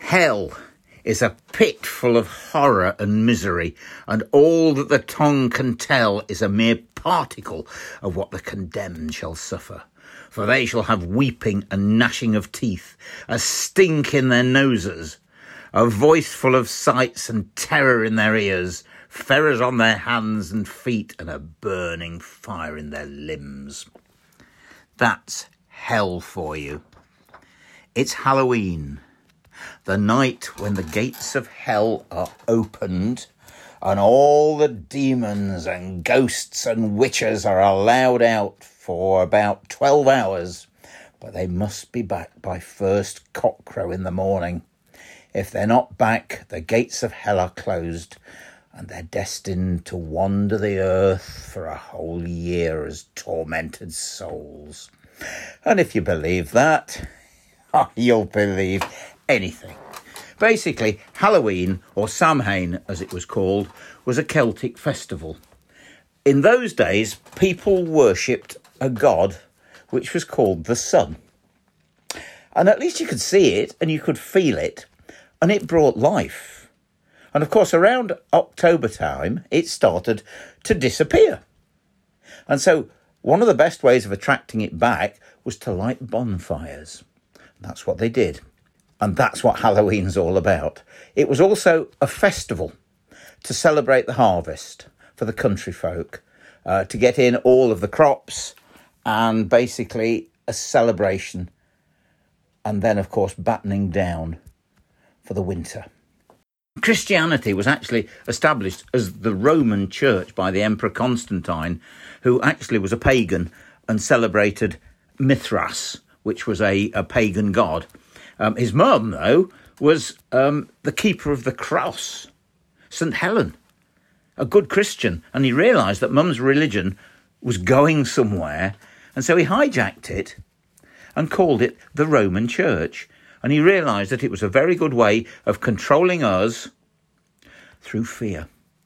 Hell is a pit full of horror and misery, and all that the tongue can tell is a mere particle of what the condemned shall suffer. For they shall have weeping and gnashing of teeth, a stink in their noses, a voice full of sights and terror in their ears, ferrors on their hands and feet, and a burning fire in their limbs. That's hell for you. It's Halloween, the night when the gates of hell are opened and all the demons and ghosts and witches are allowed out for about 12 hours, but they must be back by first cockcrow in the morning. If they're not back, the gates of hell are closed, and they're destined to wander the earth for a whole year as tormented souls. And if you believe that, you'll believe anything. Basically, Halloween, or Samhain as it was called, was a Celtic festival. In those days, people worshipped a god which was called the sun. And at least you could see it and you could feel it, and it brought life. And of course, around October time, it started to disappear. And so one of the best ways of attracting it back was to light bonfires. That's what they did. And that's what Halloween's all about. It was also a festival to celebrate the harvest for the country folk, to get in all of the crops, and basically a celebration. And then, of course, battening down for the winter. Christianity was actually established as the Roman Church by the Emperor Constantine, who actually was a pagan and celebrated Mithras, which was a pagan god. His mum, though, was the keeper of the cross, St. Helen, a good Christian. And he realised that mum's religion was going somewhere. And so he hijacked it and called it the Roman Church. And he realised that it was a very good way of controlling us through fear.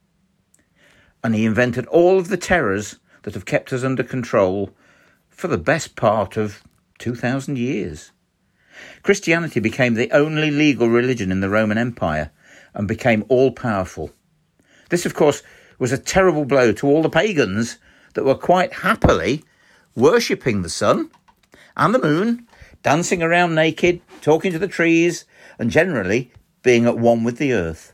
And he invented all of the terrors that have kept us under control for the best part of 2,000 years. Christianity became the only legal religion in the Roman Empire and became all-powerful. This, of course, was a terrible blow to all the pagans that were quite happily worshipping the sun and the moon, dancing around naked, talking to the trees, and generally being at one with the earth.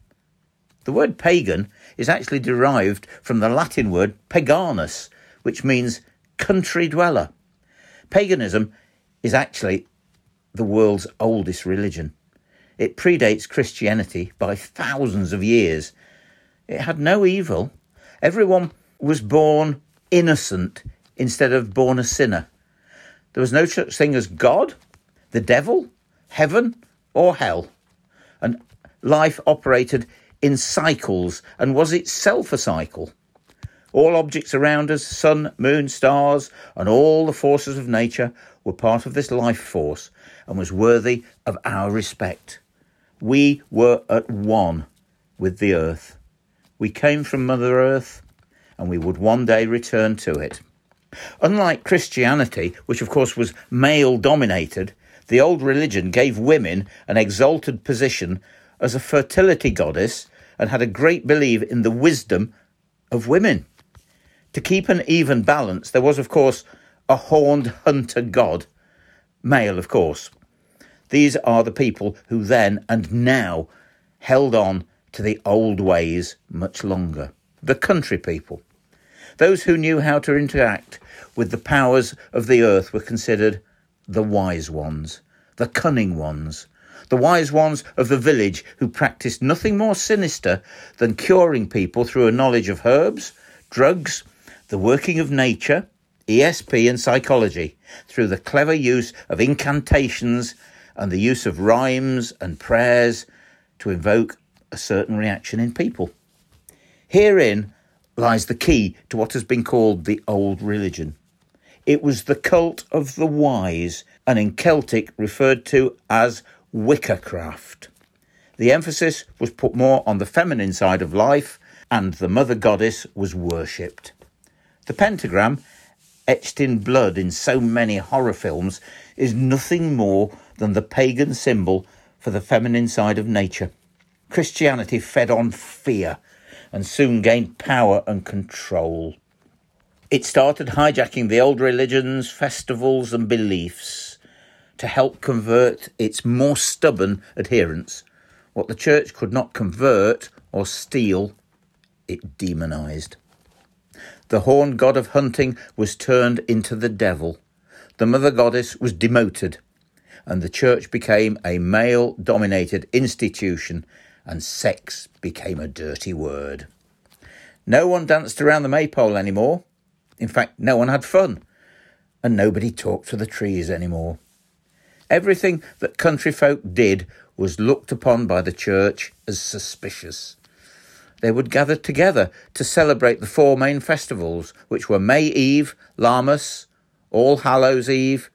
The word pagan is actually derived from the Latin word paganus, which means country dweller. Paganism is actually the world's oldest religion. It predates Christianity by thousands of years. It had no evil. Everyone was born innocent instead of born a sinner. There was no such thing as God, the devil, heaven, or hell. And life operated in cycles and was itself a cycle. All objects around us, sun, moon, stars, and all the forces of nature were part of this life force and was worthy of our respect. We were at one with the earth. We came from Mother Earth, and we would one day return to it. Unlike Christianity, which of course was male-dominated, the old religion gave women an exalted position as a fertility goddess and had a great belief in the wisdom of women. To keep an even balance, there was, of course, a horned hunter god, male, of course. These are the people who then and now held on to the old ways much longer. The country people. Those who knew how to interact with the powers of the earth were considered the wise ones, the cunning ones, the wise ones of the village who practiced nothing more sinister than curing people through a knowledge of herbs, drugs, the working of nature, ESP and psychology, through the clever use of incantations and the use of rhymes and prayers to invoke a certain reaction in people. Herein lies the key to what has been called the old religion. It was the cult of the wise, and in Celtic referred to as witchcraft. The emphasis was put more on the feminine side of life, and the mother goddess was worshipped. The pentagram, etched in blood in so many horror films, is nothing more than the pagan symbol for the feminine side of nature. Christianity fed on fear and soon gained power and control. It started hijacking the old religions, festivals and beliefs to help convert its more stubborn adherents. What the church could not convert or steal, it demonised. The horned god of hunting was turned into the devil. The mother goddess was demoted, and the church became a male-dominated institution, and sex became a dirty word. No one danced around the maypole anymore. In fact, no one had fun, and nobody talked to the trees anymore. Everything that country folk did was looked upon by the church as suspicious. They would gather together to celebrate the 4 main festivals, which were May Eve, Lammas, All Hallows Eve,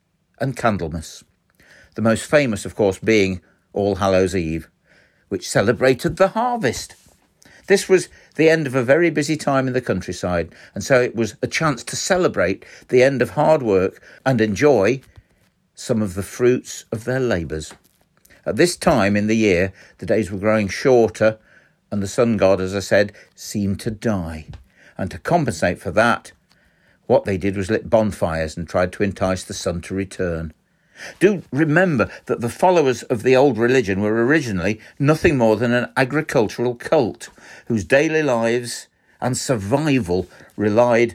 and Candlemas. The most famous, of course, being All Hallows Eve, which celebrated the harvest. This was the end of a very busy time in the countryside, and so it was a chance to celebrate the end of hard work and enjoy some of the fruits of their labours. At this time in the year, the days were growing shorter, and the sun god, as I said, seemed to die. And to compensate for that, what they did was lit bonfires and tried to entice the sun to return. Do remember that the followers of the old religion were originally nothing more than an agricultural cult whose daily lives and survival relied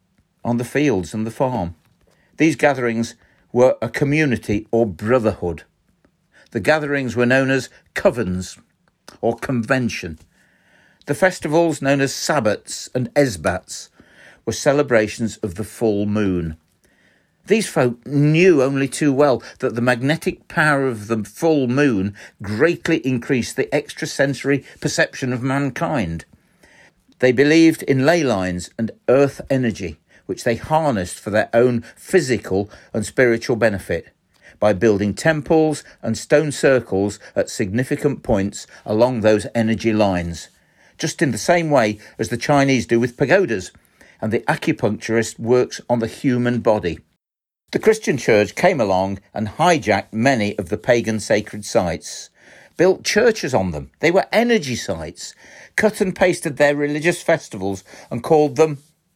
on the fields and the farm. These gatherings were a community or brotherhood. The gatherings were known as covens or convention. The festivals, known as sabbats and esbats, were celebrations of the full moon. These folk knew only too well that the magnetic power of the full moon greatly increased the extrasensory perception of mankind. They believed in ley lines and earth energy, which they harnessed for their own physical and spiritual benefit by building temples and stone circles at significant points along those energy lines, just in the same way as the Chinese do with pagodas, and the acupuncturist works on the human body. The Christian church came along and hijacked many of the pagan sacred sites, built churches on them. They were energy sites, cut and pasted their religious festivals and called them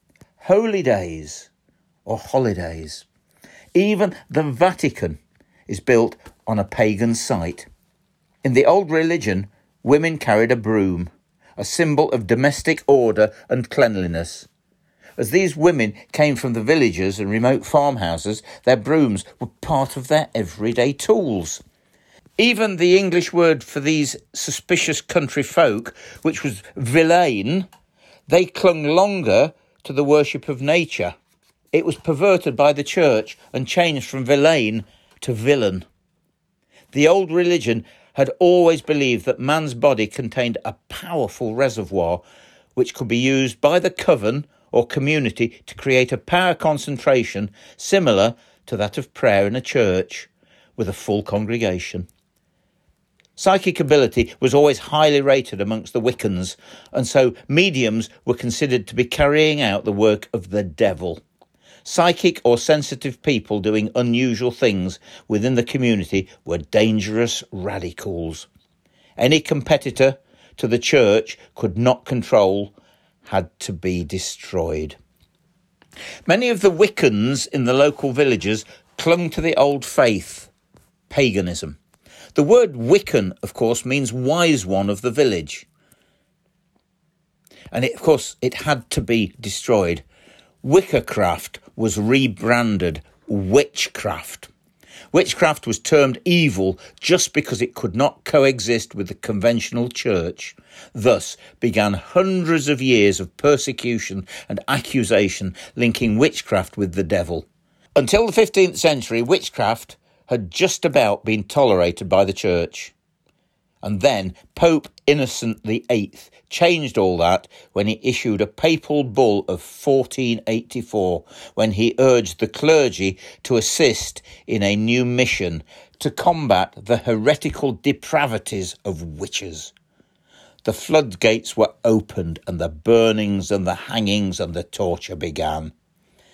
holy days or holidays. Even the Vatican is built on a pagan site. In the old religion, women carried a broom, a symbol of domestic order and cleanliness. As these women came from the villages and remote farmhouses, their brooms were part of their everyday tools. Even the English word for these suspicious country folk, which was villain, they clung longer to the worship of nature. It was perverted by the church and changed from villain to villain. The old religion had always believed that man's body contained a powerful reservoir which could be used by the coven or community to create a power concentration similar to that of prayer in a church with a full congregation. Psychic ability was always highly rated amongst the Wiccans, and so mediums were considered to be carrying out the work of the devil. Psychic or sensitive people doing unusual things within the community were dangerous radicals. Any competitor to the church could not control had to be destroyed. Many of the Wiccans in the local villages clung to the old faith, paganism. The word Wiccan, of course, means wise one of the village. And of course, it had to be destroyed. Witchcraft was rebranded witchcraft. Witchcraft was termed evil just because it could not coexist with the conventional church. Thus began hundreds of years of persecution and accusation linking witchcraft with the devil. Until the 15th century, witchcraft had just about been tolerated by the church. And then Pope Innocent VIII changed all that when he issued a papal bull of 1484, when he urged the clergy to assist in a new mission to combat the heretical depravities of witches. The floodgates were opened and the burnings and the hangings and the torture began.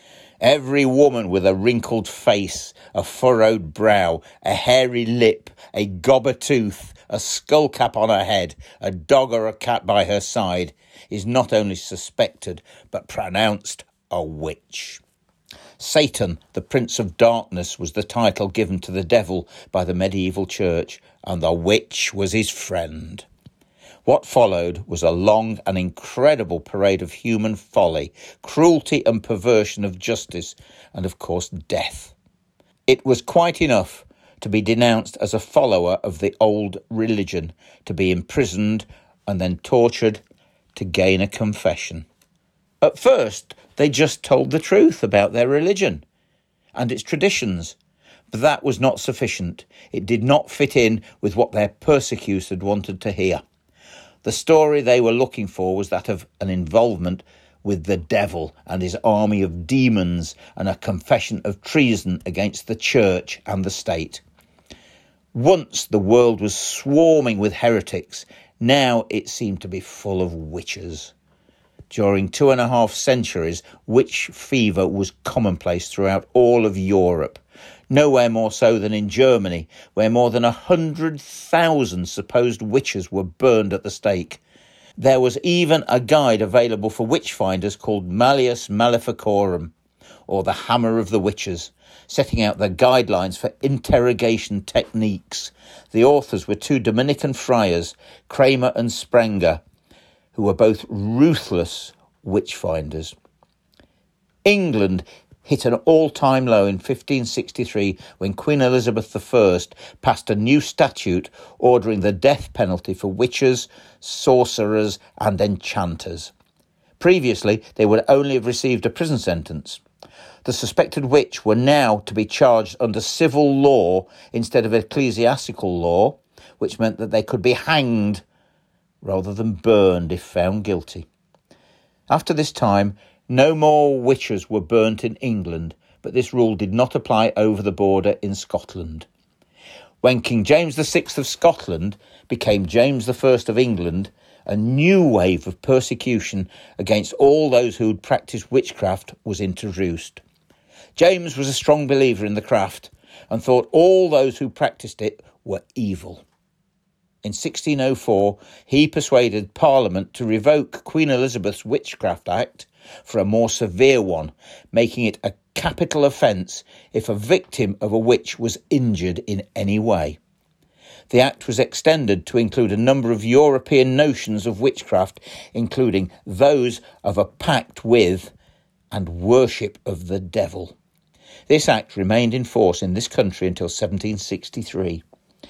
Every woman with a wrinkled face, a furrowed brow, a hairy lip, a gobber tooth, a skull cap on her head, a dog or a cat by her side, is not only suspected, but pronounced a witch. Satan, the Prince of Darkness, was the title given to the devil by the medieval church, and the witch was his friend. What followed was a long and incredible parade of human folly, cruelty and perversion of justice, and of course death. It was quite enough to be denounced as a follower of the old religion, to be imprisoned and then tortured to gain a confession. At first, they just told the truth about their religion and its traditions, but that was not sufficient. It did not fit in with what their persecutors had wanted to hear. The story they were looking for was that of an involvement with the devil and his army of demons, and a confession of treason against the church and the state. Once the world was swarming with heretics, now it seemed to be full of witches. During 2.5 centuries, witch fever was commonplace throughout all of Europe. Nowhere more so than in Germany, where more than 100,000 supposed witches were burned at the stake. There was even a guide available for witch finders called Malleus Maleficorum, or the Hammer of the Witches, setting out the guidelines for interrogation techniques. The authors were 2 Dominican friars, Kramer and Sprenger, who were both ruthless witch finders. England hit an all-time low in 1563 when Queen Elizabeth I passed a new statute ordering the death penalty for witches, sorcerers and enchanters. Previously, they would only have received a prison sentence. The suspected witch were now to be charged under civil law instead of ecclesiastical law, which meant that they could be hanged rather than burned if found guilty. After this time, no more witches were burnt in England, but this rule did not apply over the border in Scotland. When King James VI of Scotland became James I of England, a new wave of persecution against all those who had practised witchcraft was introduced. James was a strong believer in the craft and thought all those who practised it were evil. In 1604, he persuaded Parliament to revoke Queen Elizabeth's Witchcraft Act for a more severe one, making it a capital offence if a victim of a witch was injured in any way. The act was extended to include a number of European notions of witchcraft, including those of a pact with and worship of the devil. This act remained in force in this country until 1763.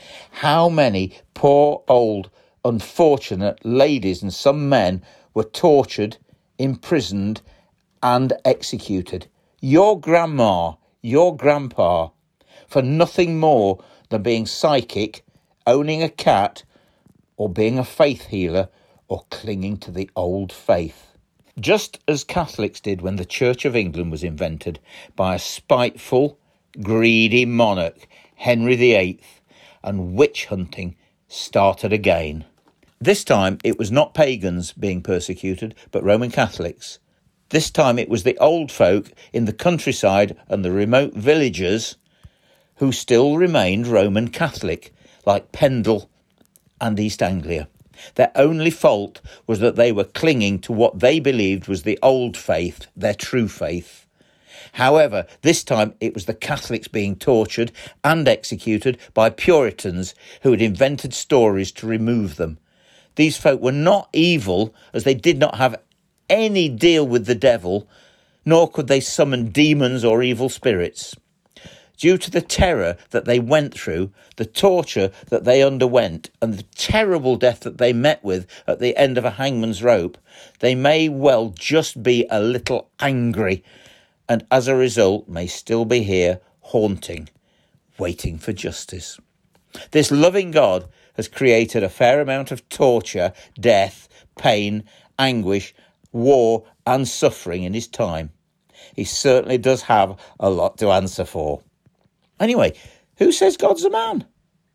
How many poor, old, unfortunate ladies and some men were tortured, imprisoned and executed, your grandma, your grandpa, for nothing more than being psychic, owning a cat, or being a faith healer, or clinging to the old faith. Just as Catholics did when the Church of England was invented by a spiteful, greedy monarch, Henry VIII, and witch hunting started again. This time it was not pagans being persecuted, but Roman Catholics. This time it was the old folk in the countryside and the remote villages who still remained Roman Catholic, like Pendle and East Anglia. Their only fault was that they were clinging to what they believed was the old faith, their true faith. However, this time it was the Catholics being tortured and executed by Puritans who had invented stories to remove them. These folk were not evil, as they did not have any deal with the devil, nor could they summon demons or evil spirits. Due to the terror that they went through, the torture that they underwent, and the terrible death that they met with at the end of a hangman's rope, they may well just be a little angry, and as a result may still be here haunting, waiting for justice. This loving God has created a fair amount of torture, death, pain, anguish, war and suffering in his time. He certainly does have a lot to answer for. Anyway, who says God's a man?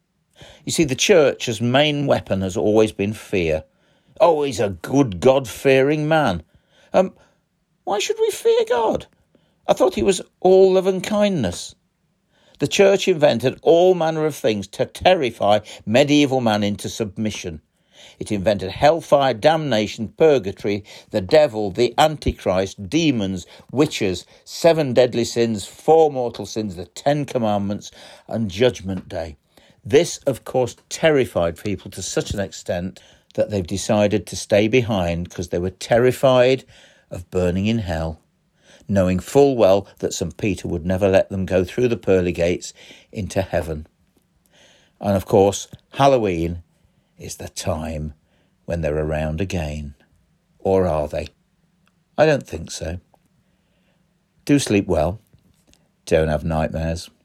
You see, the church's main weapon has always been fear. Oh, he's a good God-fearing man. Why should we fear God? I thought he was all love and kindness. The church invented all manner of things to terrify medieval man into submission. It invented hellfire, damnation, purgatory, the devil, the Antichrist, demons, witches, 7 deadly sins, 4 mortal sins, the 10 commandments, and Judgment Day. This, of course, terrified people to such an extent that they've decided to stay behind because they were terrified of burning in hell, knowing full well that St. Peter would never let them go through the pearly gates into heaven. And of course, Halloween is the time when they're around again. Or are they? I don't think so. Do sleep well. Don't have nightmares.